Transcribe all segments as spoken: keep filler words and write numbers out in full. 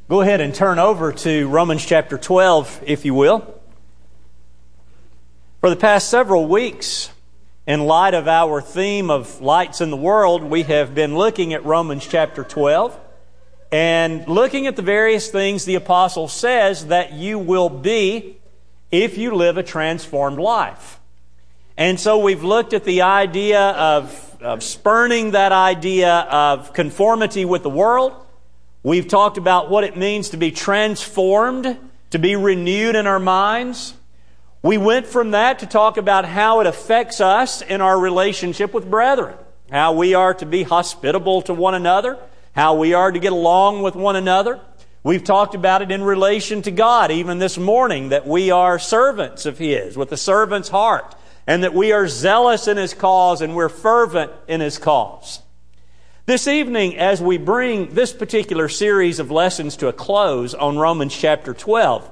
Go ahead and turn over to Romans chapter twelve, if you will. For the past several weeks, in light of our theme of lights in the world, we have been looking at Romans chapter twelve and looking at the various things the apostle says that you will be if you live a transformed life. And so we've looked at the idea of, of spurning that idea of conformity with the world. We've talked about what it means to be transformed, to be renewed in our minds. We went from that to talk about how it affects us in our relationship with brethren, how we are to be hospitable to one another, how we are to get along with one another. We've talked about it in relation to God, even this morning, that we are servants of His, with a servant's heart, and that we are zealous in His cause and we're fervent in His cause. This evening, as we bring this particular series of lessons to a close on Romans chapter twelve,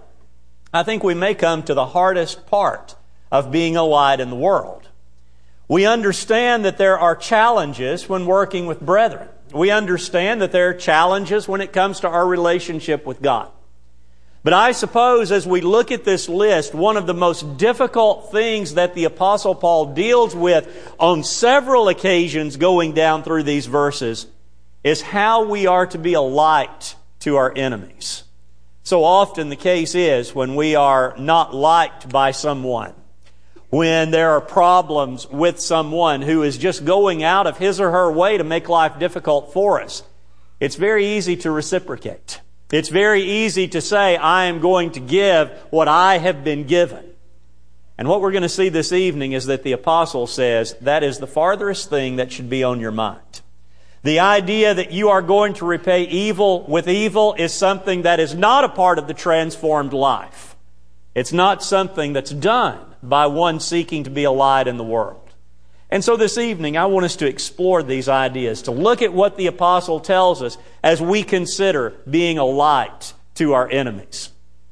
I think we may come to the hardest part of being a light in the world. We understand that there are challenges when working with brethren. We understand that there are challenges when it comes to our relationship with God. But I suppose as we look at this list, one of the most difficult things that the Apostle Paul deals with on several occasions going down through these verses is how we are to be a light to our enemies. So often the case is when we are not liked by someone, when there are problems with someone who is just going out of his or her way to make life difficult for us, it's very easy to reciprocate. It's very easy to say, I am going to give what I have been given. And what we're going to see this evening is that the apostle says that is the farthest thing that should be on your mind. The idea that you are going to repay evil with evil is something that is not a part of the transformed life. It's not something that's done by one seeking to be a light in the world. And so this evening, I want us to explore these ideas, to look at what the apostle tells us as we consider being a light to our enemies.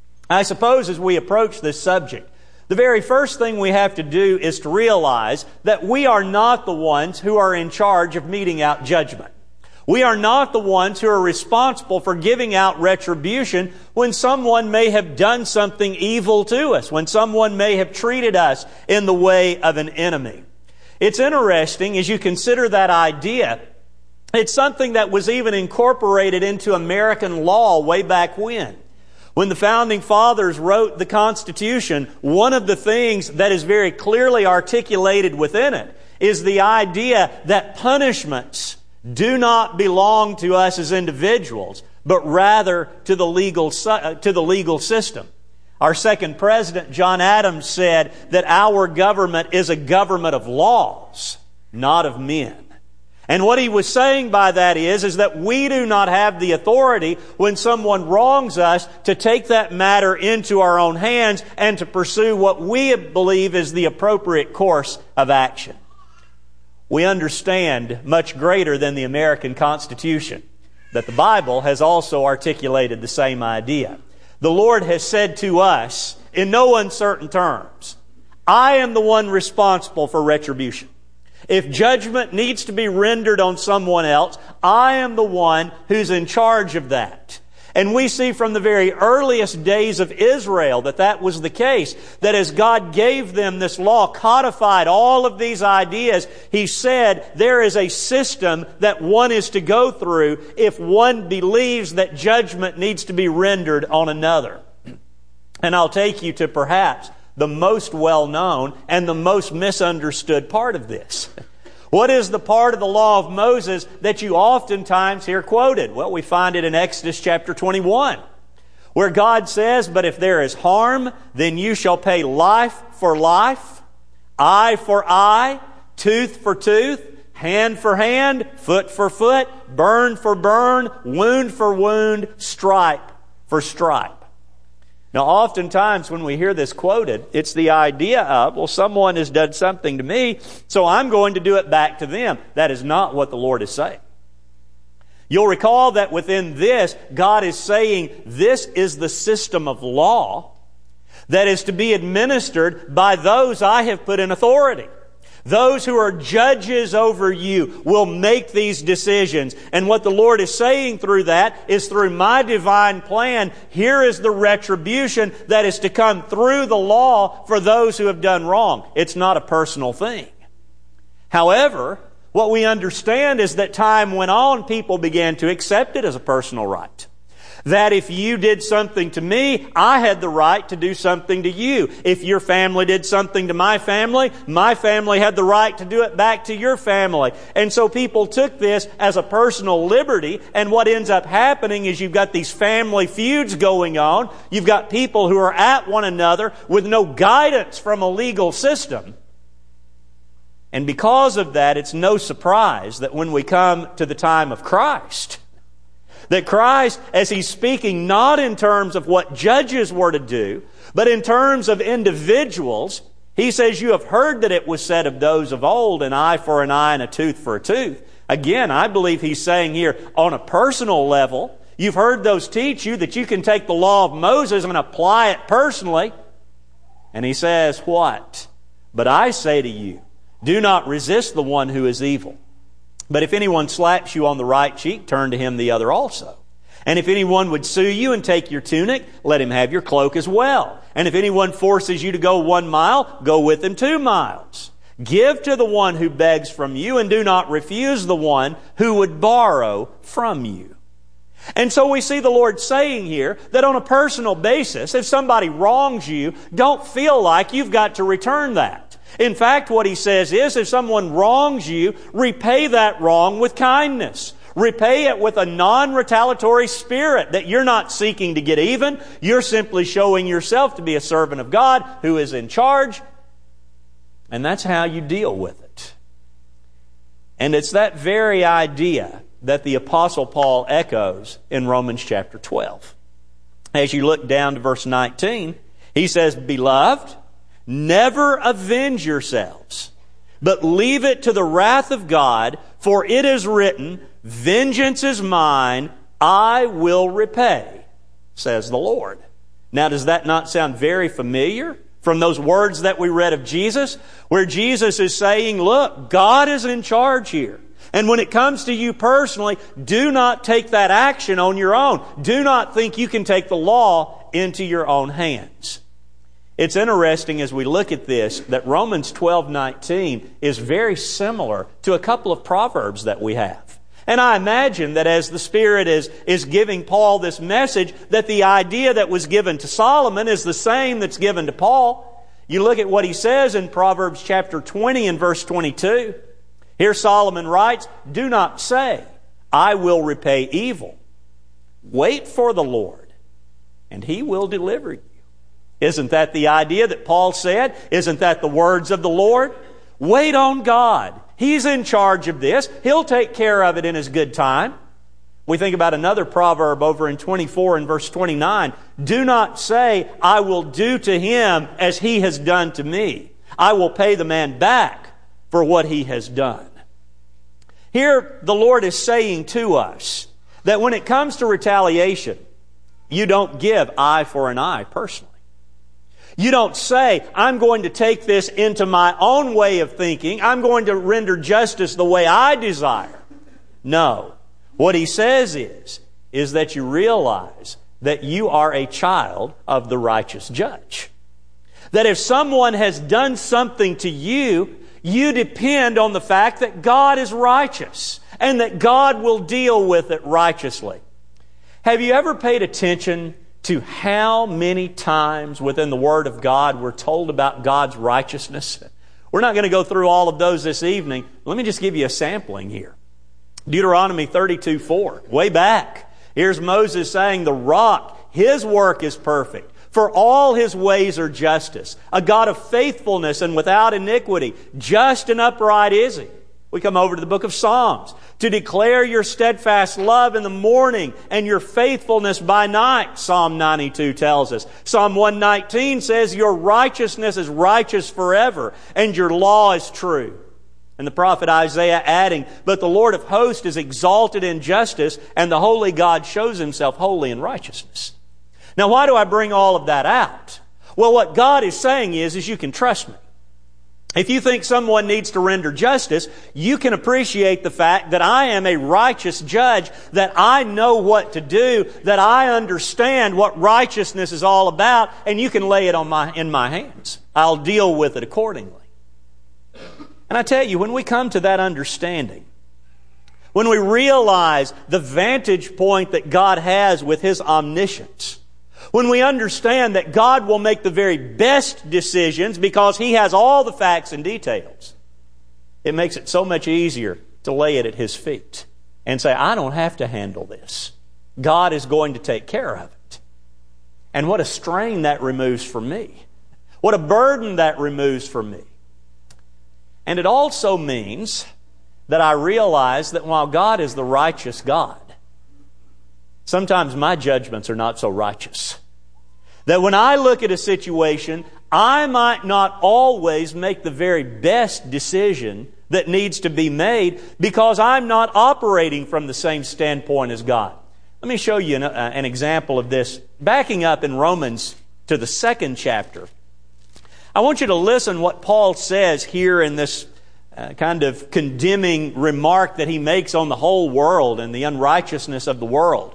I suppose as we approach this subject, the very first thing we have to do is to realize that we are not the ones who are in charge of meting out judgment. We are not the ones who are responsible for giving out retribution when someone may have done something evil to us, when someone may have treated us in the way of an enemy. It's interesting as you consider that idea. It's something that was even incorporated into American law way back when. When the Founding Fathers wrote the Constitution, one of the things that is very clearly articulated within it is the idea that punishments do not belong to us as individuals, but rather to the legal, to the legal system. Our second president, John Adams, said that our government is a government of laws, not of men. And what he was saying by that is, is that we do not have the authority when someone wrongs us to take that matter into our own hands and to pursue what we believe is the appropriate course of action. We understand much greater than the American Constitution that the Bible has also articulated the same idea. The Lord has said to us, in no uncertain terms, I am the one responsible for retribution. If judgment needs to be rendered on someone else, I am the one who's in charge of that. And we see from the very earliest days of Israel that that was the case. That as God gave them this law, codified all of these ideas, He said there is a system that one is to go through if one believes that judgment needs to be rendered on another. And I'll take you to perhaps the most well-known and the most misunderstood part of this. What is the part of the law of Moses that you oftentimes hear quoted? Well, we find it in Exodus chapter twenty-one, where God says, but if there is harm, then you shall pay life for life, eye for eye, tooth for tooth, hand for hand, foot for foot, burn for burn, wound for wound, stripe for stripe. Now, oftentimes when we hear this quoted, it's the idea of, well, someone has done something to me, so I'm going to do it back to them. That is not what the Lord is saying. You'll recall that within this, God is saying this is the system of law that is to be administered by those I have put in authority. Those who are judges over you will make these decisions. And what the Lord is saying through that is, through my divine plan, here is the retribution that is to come through the law for those who have done wrong. It's not a personal thing. However, what we understand is that time went on, people began to accept it as a personal right. That if you did something to me, I had the right to do something to you. If your family did something to my family, my family had the right to do it back to your family. And so people took this as a personal liberty, and what ends up happening is you've got these family feuds going on. You've got people who are at one another with no guidance from a legal system. And because of that, it's no surprise that when we come to the time of Christ, that Christ, as He's speaking not in terms of what judges were to do, but in terms of individuals, He says, you have heard that it was said of those of old, an eye for an eye and a tooth for a tooth. Again, I believe He's saying here on a personal level, you've heard those teach you that you can take the law of Moses and apply it personally. And He says, what? But I say to you, do not resist the one who is evil. But if anyone slaps you on the right cheek, turn to him the other also. And if anyone would sue you and take your tunic, let him have your cloak as well. And if anyone forces you to go one mile, go with him two miles. Give to the one who begs from you, and do not refuse the one who would borrow from you. And so we see the Lord saying here that on a personal basis, if somebody wrongs you, don't feel like you've got to return that. In fact, what He says is, if someone wrongs you, repay that wrong with kindness. Repay it with a non-retaliatory spirit, that you're not seeking to get even. You're simply showing yourself to be a servant of God who is in charge. And that's how you deal with it. And it's that very idea that the Apostle Paul echoes in Romans chapter twelve. As you look down to verse nineteen, he says, Beloved, never avenge yourselves, but leave it to the wrath of God, for it is written, Vengeance is mine, I will repay, says the Lord. Now, does that not sound very familiar from those words that we read of Jesus, where Jesus is saying, look, God is in charge here. And when it comes to you personally, do not take that action on your own. Do not think you can take the law into your own hands. It's interesting as we look at this that Romans twelve nineteen is very similar to a couple of proverbs that we have. And I imagine that as the Spirit is, is giving Paul this message, that the idea that was given to Solomon is the same that's given to Paul. You look at what he says in Proverbs chapter twenty and verse twenty-two. Here Solomon writes, Do not say, I will repay evil. Wait for the Lord, and He will deliver you. Isn't that the idea that Paul said? Isn't that the words of the Lord? Wait on God. He's in charge of this. He'll take care of it in His good time. We think about another proverb over in twenty-four and verse twenty-nine. Do not say, I will do to him as he has done to me. I will pay the man back for what he has done. Here the Lord is saying to us that when it comes to retaliation, you don't give eye for an eye personally. You don't say, I'm going to take this into my own way of thinking. I'm going to render justice the way I desire. No. What He says is, is that you realize that you are a child of the righteous judge. That if someone has done something to you, you depend on the fact that God is righteous and that God will deal with it righteously. Have you ever paid attention to how many times within the Word of God we're told about God's righteousness? We're not going to go through all of those this evening. Let me just give you a sampling here. Deuteronomy thirty-two four, way back. Here's Moses saying, the rock, His work is perfect. For all His ways are justice. A God of faithfulness and without iniquity. Just and upright is He. We come over to the book of Psalms to declare your steadfast love in the morning and your faithfulness by night, Psalm ninety-two tells us. Psalm one nineteen says, your righteousness is righteous forever and your law is true. And the prophet Isaiah adding, but the Lord of hosts is exalted in justice and the holy God shows Himself holy in righteousness. Now, why do I bring all of that out? Well, what God is saying is, is you can trust me. If you think someone needs to render justice, you can appreciate the fact that I am a righteous judge, that I know what to do, that I understand what righteousness is all about, and you can lay it on my, in my hands. I'll deal with it accordingly. And I tell you, when we come to that understanding, when we realize the vantage point that God has with His omniscience, when we understand that God will make the very best decisions because He has all the facts and details, it makes it so much easier to lay it at His feet and say, I don't have to handle this. God is going to take care of it. And what a strain that removes from me. What a burden that removes from me. And it also means that I realize that while God is the righteous God, sometimes my judgments are not so righteous. That when I look at a situation, I might not always make the very best decision that needs to be made because I'm not operating from the same standpoint as God. Let me show you an, uh, an example of this. Backing up in Romans to the second chapter, I want you to listen what Paul says here in this uh, kind of condemning remark that he makes on the whole world and the unrighteousness of the world.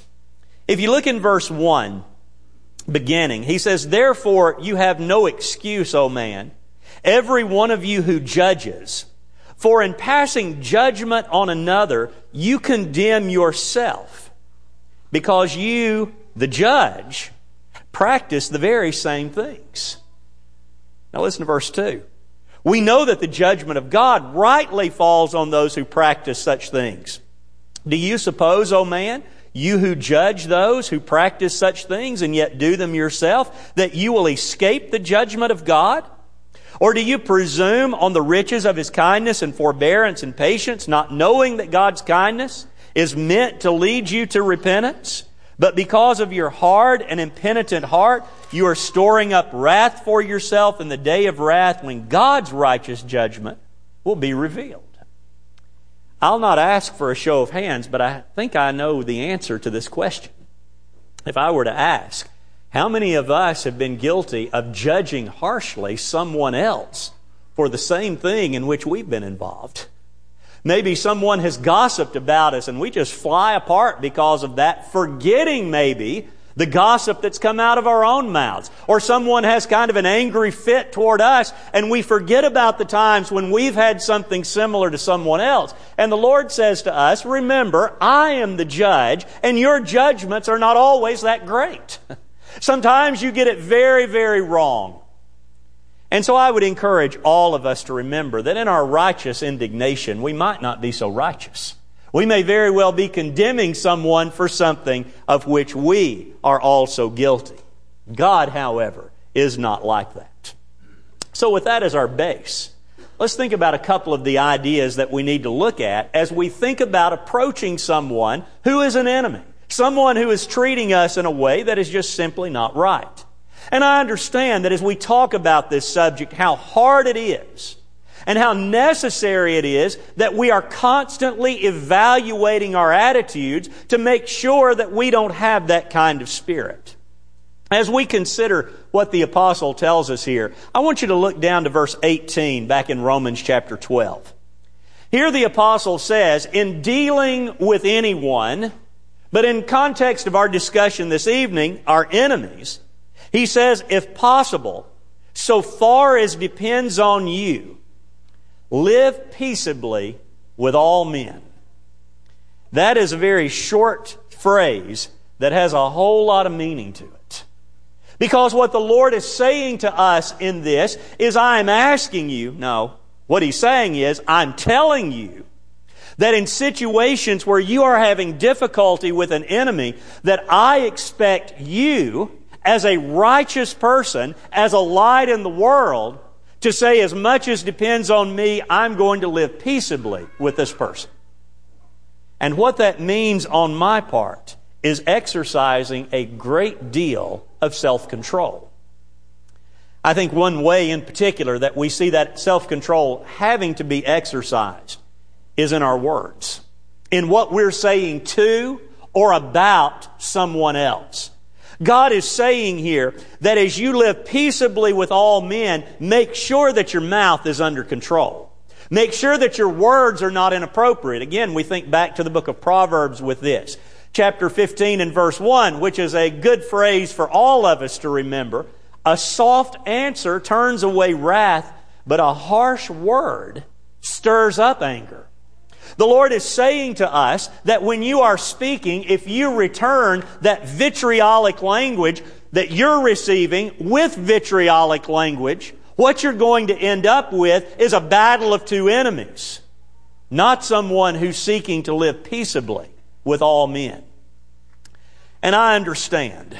If you look in verse one, beginning, he says, Therefore you have no excuse, O man, every one of you who judges. For in passing judgment on another, you condemn yourself, because you, the judge, practice the very same things. Now listen to verse two. We know that the judgment of God rightly falls on those who practice such things. Do you suppose, O man, you who judge those who practice such things and yet do them yourself, that you will escape the judgment of God? Or do you presume on the riches of His kindness and forbearance and patience, not knowing that God's kindness is meant to lead you to repentance? But because of your hard and impenitent heart, you are storing up wrath for yourself in the day of wrath when God's righteous judgment will be revealed. I'll not ask for a show of hands, but I think I know the answer to this question. If I were to ask, how many of us have been guilty of judging harshly someone else for the same thing in which we've been involved? Maybe someone has gossiped about us and we just fly apart because of that, forgetting maybe the gossip that's come out of our own mouths. Or someone has kind of an angry fit toward us and we forget about the times when we've had something similar to someone else. And the Lord says to us, remember, I am the judge and your judgments are not always that great. Sometimes you get it very, very wrong. And so I would encourage all of us to remember that in our righteous indignation, we might not be so righteous. We may very well be condemning someone for something of which we are also guilty. God, however, is not like that. So with that as our base, let's think about a couple of the ideas that we need to look at as we think about approaching someone who is an enemy, someone who is treating us in a way that is just simply not right. And I understand that as we talk about this subject, how hard it is and how necessary it is that we are constantly evaluating our attitudes to make sure that we don't have that kind of spirit. As we consider what the apostle tells us here, I want you to look down to verse eighteen back in Romans chapter twelve. Here the apostle says, in dealing with anyone, but in context of our discussion this evening, our enemies, he says, if possible, so far as depends on you, live peaceably with all men. That is a very short phrase that has a whole lot of meaning to it. Because what the Lord is saying to us in this is, I'm asking you, no, what He's saying is, I'm telling you that in situations where you are having difficulty with an enemy, that I expect you, as a righteous person, as a light in the world, to say, as much as depends on me, I'm going to live peaceably with this person. And what that means on my part is exercising a great deal of self-control. I think one way in particular that we see that self-control having to be exercised is in our words, in what we're saying to or about someone else. God is saying here that as you live peaceably with all men, make sure that your mouth is under control. Make sure that your words are not inappropriate. Again, we think back to the book of Proverbs with this. Chapter fifteen and verse one, which is a good phrase for all of us to remember. A soft answer turns away wrath, but a harsh word stirs up anger. The Lord is saying to us that when you are speaking, if you return that vitriolic language that you're receiving with vitriolic language, what you're going to end up with is a battle of two enemies, not someone who's seeking to live peaceably with all men. And I understand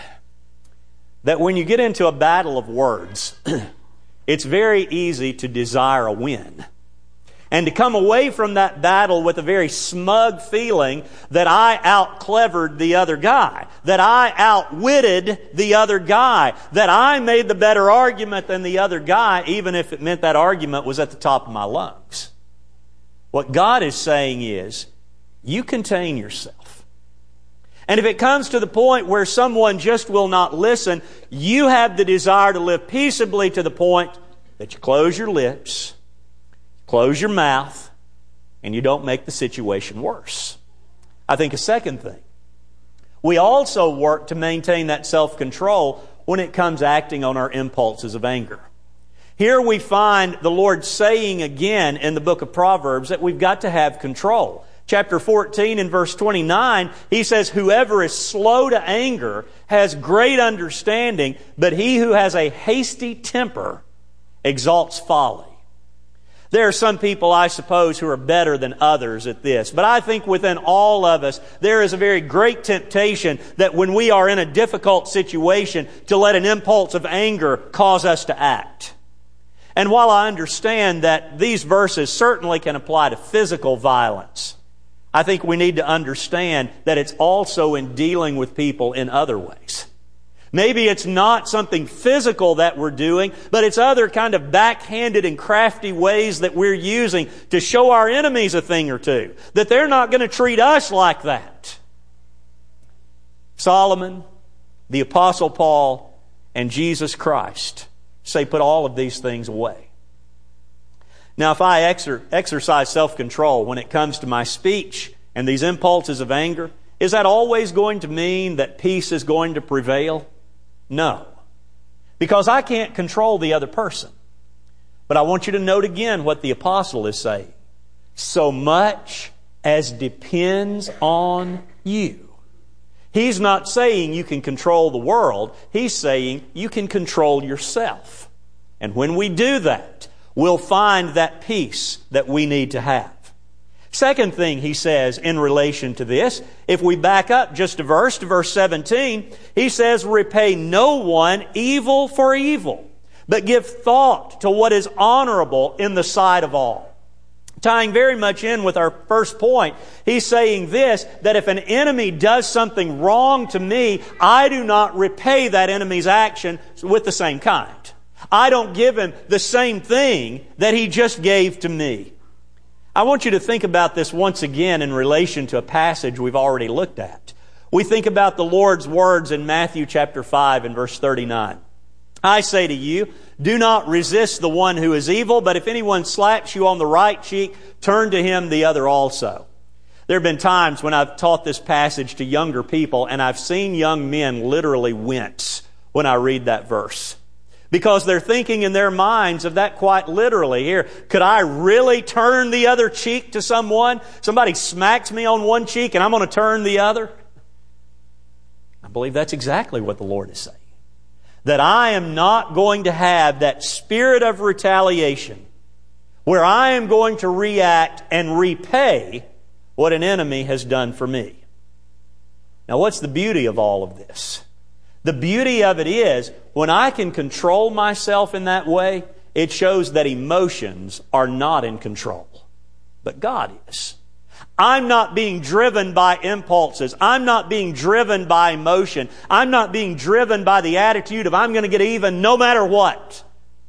that when you get into a battle of words, it's very easy to desire a win. And to come away from that battle with a very smug feeling that I out-clevered the other guy, that I outwitted the other guy, that I made the better argument than the other guy, even if it meant that argument was at the top of my lungs. What God is saying is, you contain yourself. And if it comes to the point where someone just will not listen, you have the desire to live peaceably to the point that you close your lips, close your mouth, and you don't make the situation worse. I think a second thing, we also work to maintain that self-control when it comes acting on our impulses of anger. Here we find the Lord saying again in the book of Proverbs that we've got to have control. Chapter fourteen and verse twenty-nine, He says, "Whoever is slow to anger has great understanding, but he who has a hasty temper exalts folly." There are some people, I suppose, who are better than others at this. But I think within all of us, there is a very great temptation that when we are in a difficult situation, to let an impulse of anger cause us to act. And while I understand that these verses certainly can apply to physical violence, I think we need to understand that it's also in dealing with people in other ways. Maybe it's not something physical that we're doing, but it's other kind of backhanded and crafty ways that we're using to show our enemies a thing or two, that they're not going to treat us like that. Solomon, the Apostle Paul, and Jesus Christ say put all of these things away. Now, if I exer- exercise self-control when it comes to my speech and these impulses of anger, is that always going to mean that peace is going to prevail? No. Because I can't control the other person. But I want you to note again what the apostle is saying. So much as depends on you. He's not saying you can control the world. He's saying you can control yourself. And when we do that, we'll find that peace that we need to have. Second thing he says in relation to this, if we back up just a verse to verse seventeen, he says, "Repay no one evil for evil, but give thought to what is honorable in the sight of all." Tying very much in with our first point, he's saying this, that if an enemy does something wrong to me, I do not repay that enemy's action with the same kind. I don't give him the same thing that he just gave to me. I want you to think about this once again in relation to a passage we've already looked at. We think about the Lord's words in Matthew chapter five and verse thirty-nine. "I say to you, do not resist the one who is evil, but if anyone slaps you on the right cheek, turn to him the other also." There have been times when I've taught this passage to younger people, and I've seen young men literally wince when I read that verse. Because they're thinking in their minds of that quite literally. Here, could I really turn the other cheek to someone? Somebody smacks me on one cheek and I'm going to turn the other? I believe that's exactly what the Lord is saying. That I am not going to have that spirit of retaliation where I am going to react and repay what an enemy has done for me. Now, what's the beauty of all of this? The beauty of it is, when I can control myself in that way, it shows that emotions are not in control, but God is. I'm not being driven by impulses. I'm not being driven by emotion. I'm not being driven by the attitude of I'm going to get even no matter what.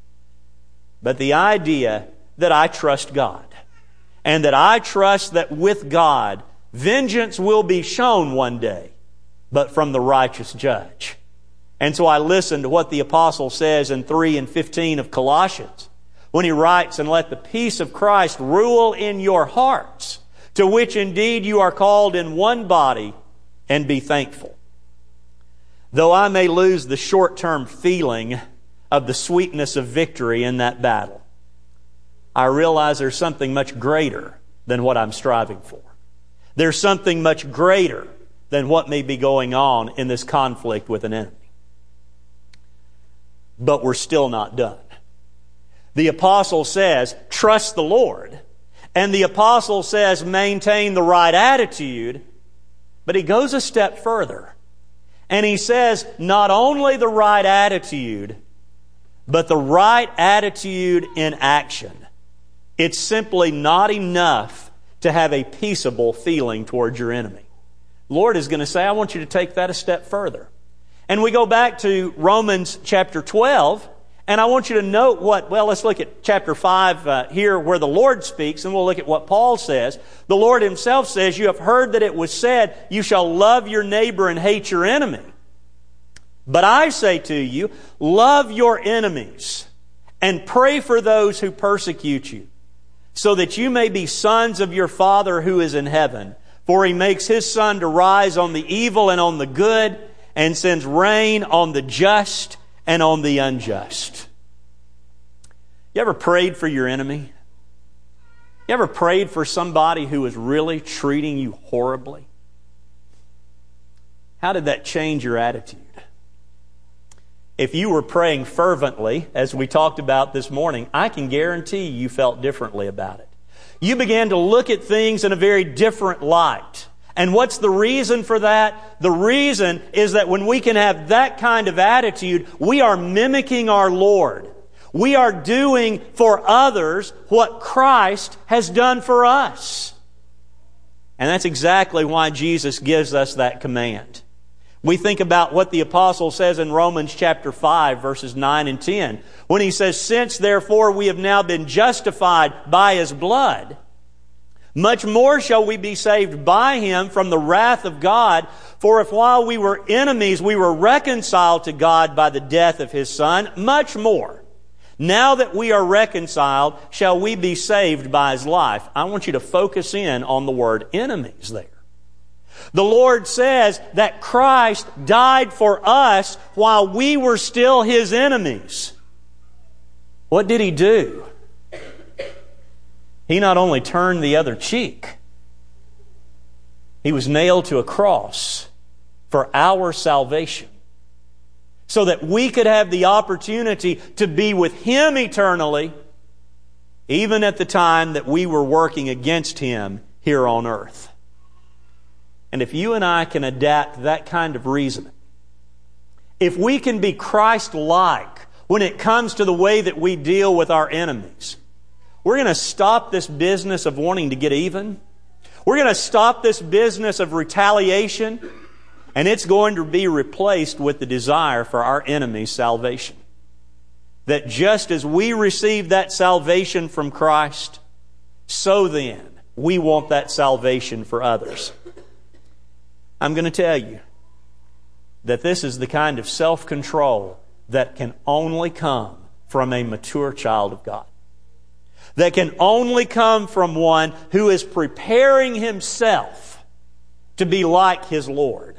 But the idea that I trust God, and that I trust that with God, vengeance will be shown one day, but from the righteous judge. And so I listen to what the apostle says in three and fifteen of Colossians, when he writes, "And let the peace of Christ rule in your hearts, to which indeed you are called in one body, and be thankful." Though I may lose the short-term feeling of the sweetness of victory in that battle, I realize there's something much greater than what I'm striving for. There's something much greater than what may be going on in this conflict with an enemy. But we're still not done. The apostle says, trust the Lord. And the apostle says, maintain the right attitude. But he goes a step further. And he says, not only the right attitude, but the right attitude in action. It's simply not enough to have a peaceable feeling towards your enemy. The Lord is going to say, I want you to take that a step further. And we go back to Romans chapter twelve, and I want you to note what, well, let's look at chapter five uh, here where the Lord speaks, and we'll look at what Paul says. The Lord Himself says, you have heard that it was said, you shall love your neighbor and hate your enemy. But I say to you, love your enemies and pray for those who persecute you, so that you may be sons of your Father who is in heaven. For He makes His sun to rise on the evil and on the good, and sends rain on the just and on the unjust. You ever prayed for your enemy? You ever prayed for somebody who is really treating you horribly? How did that change your attitude? If you were praying fervently, as we talked about this morning, I can guarantee you felt differently about it. You began to look at things in a very different light. And what's the reason for that? The reason is that when we can have that kind of attitude, we are mimicking our Lord. We are doing for others what Christ has done for us. And that's exactly why Jesus gives us that command. We think about what the apostle says in Romans chapter five, verses nine and ten, when he says, since therefore we have now been justified by His blood, much more shall we be saved by Him from the wrath of God. For if while we were enemies we were reconciled to God by the death of His Son, much more, now that we are reconciled, shall we be saved by His life. I want you to focus in on the word enemies there. The Lord says that Christ died for us while we were still His enemies. What did He do? He not only turned the other cheek, He was nailed to a cross for our salvation, so that we could have the opportunity to be with Him eternally, even at the time that we were working against Him here on earth. And if you and I can adapt that kind of reasoning, if we can be Christ-like when it comes to the way that we deal with our enemies, we're going to stop this business of wanting to get even. We're going to stop this business of retaliation, and it's going to be replaced with the desire for our enemies' salvation. That just as we receive that salvation from Christ, so then we want that salvation for others. I'm going to tell you that this is the kind of self-control that can only come from a mature child of God. That can only come from one who is preparing himself to be like his Lord.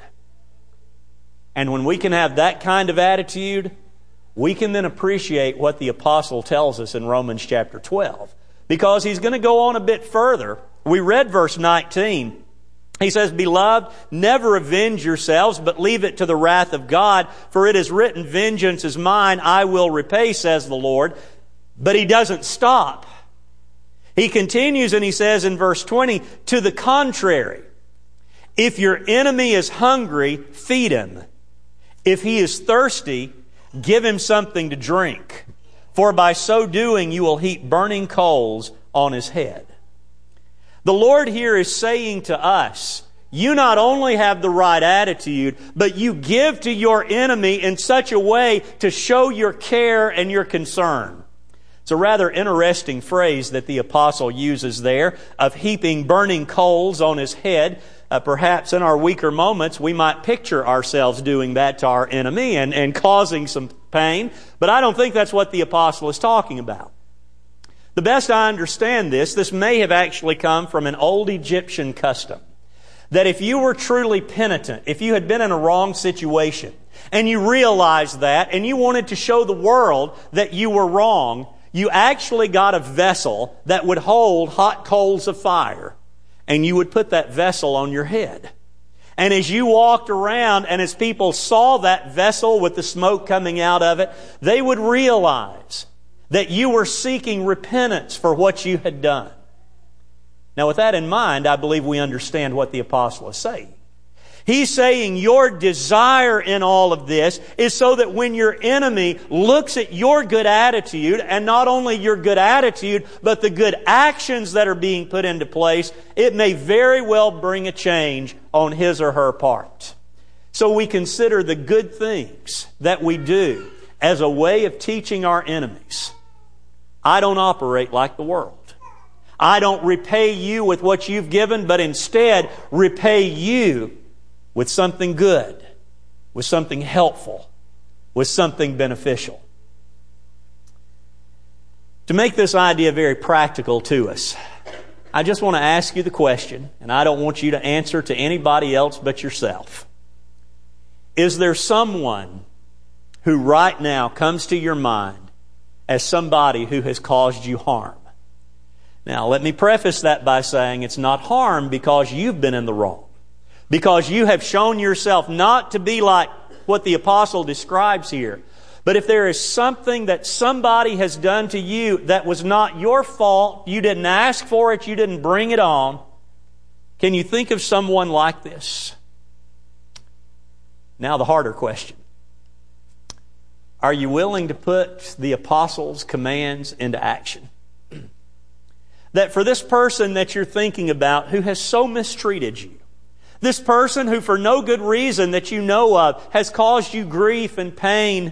And when we can have that kind of attitude, we can then appreciate what the apostle tells us in Romans chapter twelve. Because he's going to go on a bit further. We read verse nineteen. He says, Beloved, never avenge yourselves, but leave it to the wrath of God. For it is written, Vengeance is mine, I will repay, says the Lord. But he doesn't stop. He continues and he says in verse twenty, To the contrary, if your enemy is hungry, feed him. If he is thirsty, give him something to drink. For by so doing you will heap burning coals on his head. The Lord here is saying to us, you not only have the right attitude, but you give to your enemy in such a way to show your care and your concern. It's a rather interesting phrase that the apostle uses there of heaping burning coals on his head. Uh, perhaps in our weaker moments, we might picture ourselves doing that to our enemy and, and causing some pain. But I don't think that's what the apostle is talking about. The best I understand this, this may have actually come from an old Egyptian custom. That if you were truly penitent, if you had been in a wrong situation, and you realized that, and you wanted to show the world that you were wrong, you actually got a vessel that would hold hot coals of fire. And you would put that vessel on your head. And as you walked around and as people saw that vessel with the smoke coming out of it, they would realize that you were seeking repentance for what you had done. Now, with that in mind, I believe we understand what the apostle is saying. He's saying your desire in all of this is so that when your enemy looks at your good attitude, and not only your good attitude, but the good actions that are being put into place, it may very well bring a change on his or her part. So we consider the good things that we do as a way of teaching our enemies. I don't operate like the world. I don't repay you with what you've given, but instead repay you with something good, with something helpful, with something beneficial. To make this idea very practical to us, I just want to ask you the question, and I don't want you to answer to anybody else but yourself. Is there someone who right now comes to your mind as somebody who has caused you harm? Now, let me preface that by saying it's not harm because you've been in the wrong. Because you have shown yourself not to be like what the apostle describes here. But if there is something that somebody has done to you that was not your fault, you didn't ask for it, you didn't bring it on, can you think of someone like this? Now the harder question. Are you willing to put the apostle's commands into action? That for this person that you're thinking about who has so mistreated you, this person who for no good reason that you know of has caused you grief and pain,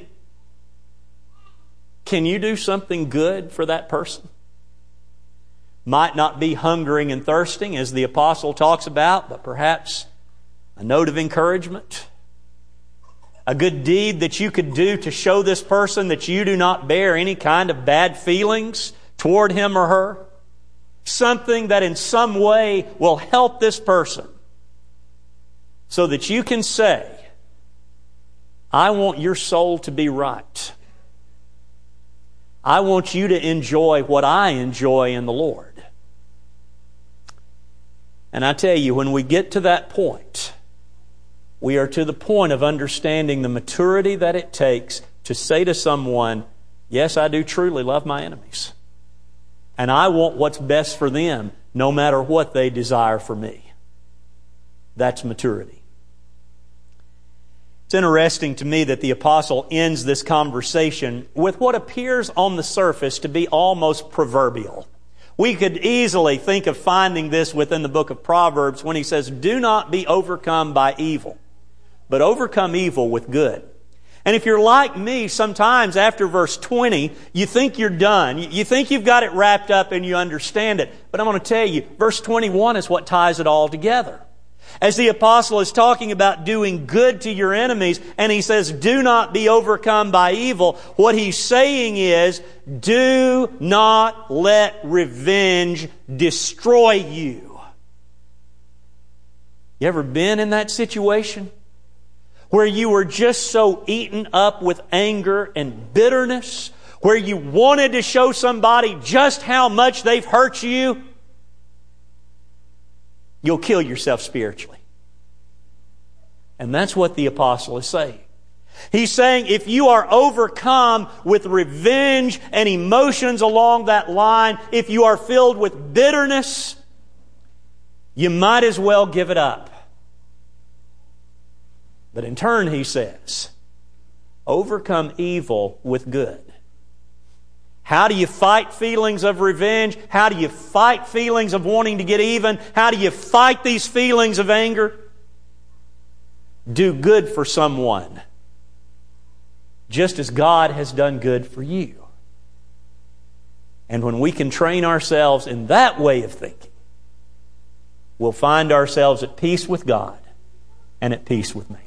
can you do something good for that person? Might not be hungering and thirsting as the apostle talks about, but perhaps a note of encouragement. A good deed that you could do to show this person that you do not bear any kind of bad feelings toward him or her. Something that in some way will help this person. So that you can say, I want your soul to be right. I want you to enjoy what I enjoy in the Lord. And I tell you, when we get to that point, we are to the point of understanding the maturity that it takes to say to someone, yes, I do truly love my enemies. And I want what's best for them, no matter what they desire for me. That's maturity. It's interesting to me that the apostle ends this conversation with what appears on the surface to be almost proverbial. We could easily think of finding this within the book of Proverbs when he says, do not be overcome by evil, but overcome evil with good. And if you're like me, sometimes after verse twenty, you think you're done. You think you've got it wrapped up and you understand it. But I'm going to tell you, verse twenty-one is what ties it all together. As the apostle is talking about doing good to your enemies, and he says, do not be overcome by evil, what he's saying is, do not let revenge destroy you. You ever been in that situation? Where you were just so eaten up with anger and bitterness, where you wanted to show somebody just how much they've hurt you, you'll kill yourself spiritually. And that's what the apostle is saying. He's saying if you are overcome with revenge and emotions along that line, if you are filled with bitterness, you might as well give it up. But in turn, he says, overcome evil with good. How do you fight feelings of revenge? How do you fight feelings of wanting to get even? How do you fight these feelings of anger? Do good for someone, just as God has done good for you. And when we can train ourselves in that way of thinking, we'll find ourselves at peace with God and at peace with man.